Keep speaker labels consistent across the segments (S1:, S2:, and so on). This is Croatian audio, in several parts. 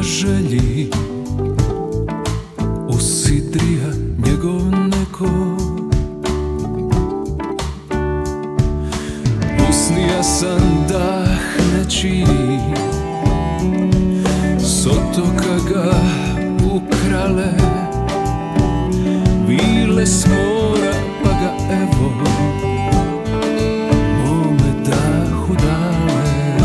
S1: želji usidrija njegov neko. Usnija sam dah nečiji, s otoka ga ukrale vile s mora, pa ga evo mome dahu dale.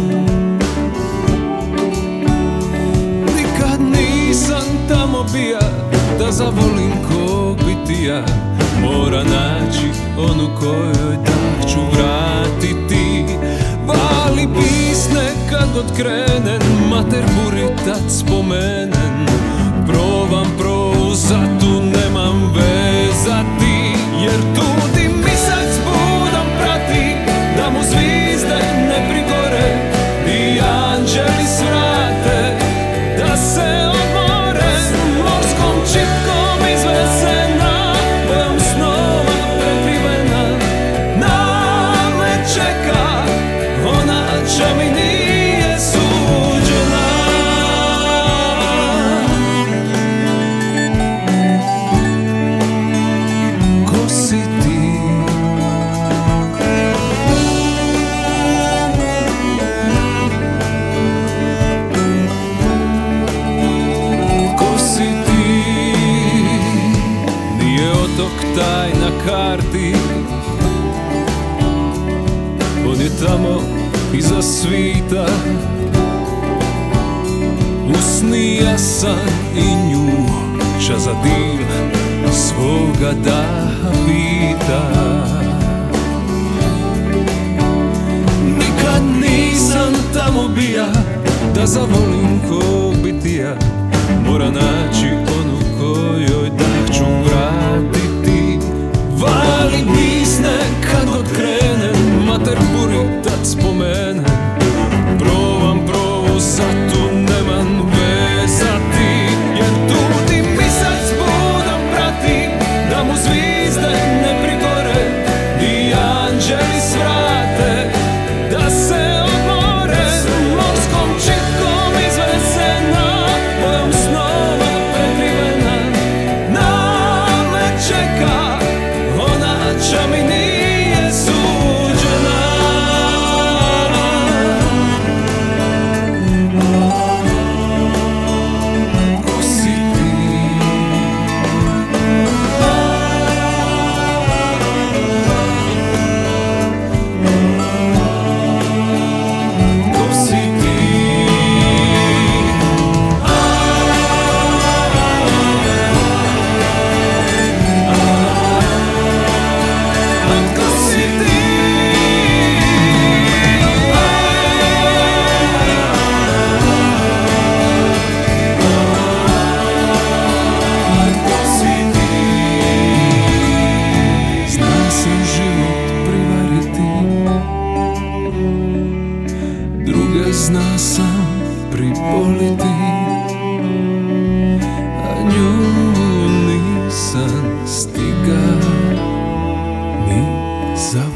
S1: Nikad nisam tamo bija da zavolim kog bitija, mora naći onu kojoj dah ću vratiti. Vali pisne kad god krenem, mater buri tad spomenen. Probam prouzatu, nemam vezati, jer tudi misac budom prati, da mu zvizde ne prigore i anđeli svrate, da se odmore morskom čipkom izvezena, bojom snova prekrivena. Na me čeka ona čo mi nije suđena. Ko si ti? Ko si ti? Nije otok taj na karti, on je tamo iza svita. Usnija sam i nju, ča za dil svoga daha pita. Nikad nisam tamo bija da zavolim kog bitija, mora naći onu kojoj dah ću vratiti. Vali pisne kad god krenem, mater buri tad spomene. Probam prouzatu, nemam vezati, jer tudi misac budom prati, da mu zvizde ne prigore i anđeli svrate, da se odmore morskom čipkom izvezena, bojom snova prekrivena. Na me čeka ona čo mi nije suđena. Ko si ti? Ko si ti? Ko si ti? Ko si ti? Zna se život privariti, druge zna sam priboliti, a nju nisam stiga ni za